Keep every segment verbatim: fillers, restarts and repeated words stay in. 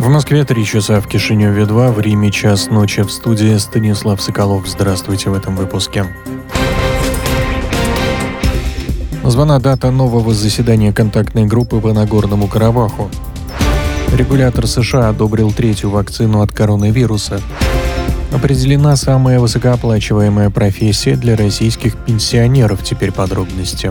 В Москве три часа, в Кишиневе два, в Риме час ночи. В студии Станислав Соколов. Здравствуйте в этом выпуске. Названа дата нового заседания контактной группы по Нагорному Карабаху. Регулятор США одобрил третью вакцину от коронавируса. Определена самая высокооплачиваемая профессия для российских пенсионеров. Теперь подробности.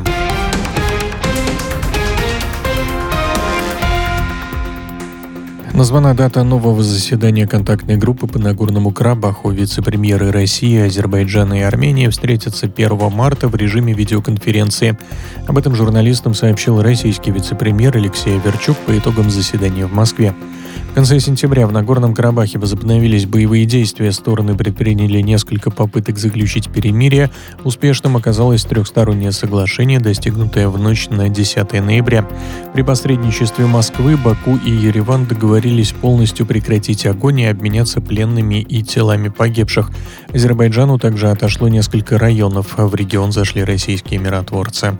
Названа дата нового заседания контактной группы по Нагорному Карабаху. Вице-премьеры России, Азербайджана и Армении встретятся первого марта в режиме видеоконференции. Об этом журналистам сообщил российский вице-премьер Алексей Аверчук по итогам заседания в Москве. В конце сентября в Нагорном Карабахе возобновились боевые действия. Стороны предприняли несколько попыток заключить перемирие. Успешным оказалось трехстороннее соглашение, достигнутое в ночь на десятое ноября. При посредничестве Москвы, Баку и Ереван договорились полностью прекратить огонь и обменяться пленными и телами погибших. Азербайджану также отошло несколько районов. В регион зашли российские миротворцы.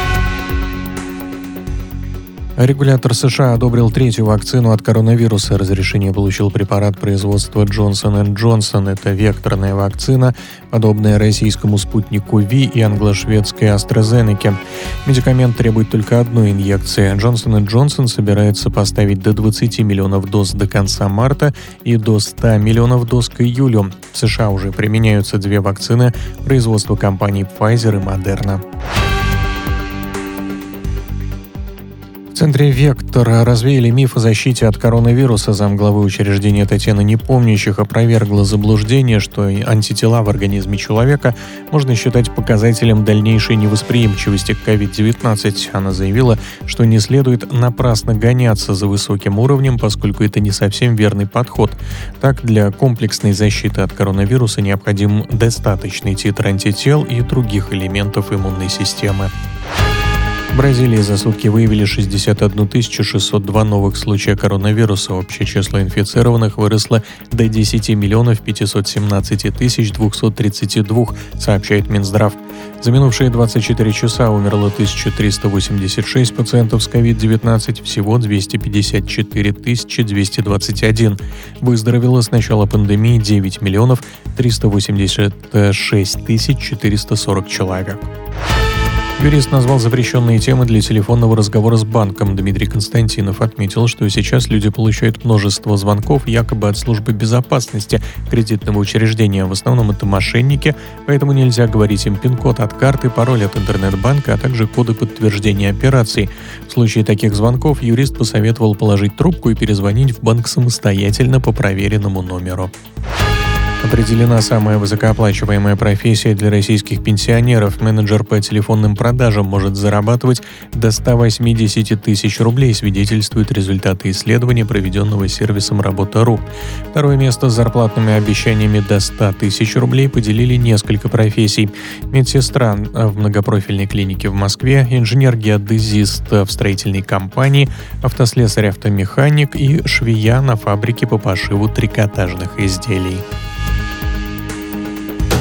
Регулятор США одобрил третью вакцину от коронавируса. Разрешение получил препарат производства Джонсон энд Джонсон. Это векторная вакцина, подобная российскому спутнику Ви и англо-шведской AstraZeneca. Медикамент требует только одной инъекции. Джонсон энд Джонсон собирается поставить до двадцати миллионов доз до конца марта и до ста миллионов доз к июлю. В США уже применяются две вакцины производства компаний Pfizer и Moderna. В центре «Вектор» развеяли миф о защите от коронавируса. Замглавы учреждения Татьяна Непомнящих опровергла заблуждение, что антитела в организме человека можно считать показателем дальнейшей невосприимчивости к ковид девятнадцать. Она заявила, что не следует напрасно гоняться за высоким уровнем, поскольку это не совсем верный подход. Так, для комплексной защиты от коронавируса необходим достаточный титр антител и других элементов иммунной системы. В Бразилии за сутки выявили шестьдесят одну тысячу шестьсот два новых случая коронавируса. Общее число инфицированных выросло до десяти миллионов пятисот семнадцати тысяч двухсот тридцати двух, сообщает Минздрав. За минувшие двадцать четыре часа умерло тысяча триста восемьдесят шесть пациентов с ковид девятнадцать, всего двести пятьдесят четыре тысячи двести двадцать один. Выздоровело с начала пандемии девять миллионов триста восемьдесят шесть тысяч четыреста сорок человек. Юрист назвал запрещенные темы для телефонного разговора с банком. Дмитрий Константинов отметил, что сейчас люди получают множество звонков якобы от службы безопасности кредитного учреждения. В основном это мошенники, поэтому нельзя говорить им пин-код от карты, пароль от интернет-банка, а также коды подтверждения операций. В случае таких звонков юрист посоветовал положить трубку и перезвонить в банк самостоятельно по проверенному номеру. Определена самая высокооплачиваемая профессия для российских пенсионеров. Менеджер по телефонным продажам может зарабатывать до ста восьмидесяти тысяч рублей, свидетельствуют результаты исследования, проведенного сервисом Работа.ру. Второе место с зарплатными обещаниями до ста тысяч рублей поделили несколько профессий. Медсестра в многопрофильной клинике в Москве, инженер-геодезист в строительной компании, автослесарь-автомеханик и швея на фабрике по пошиву трикотажных изделий.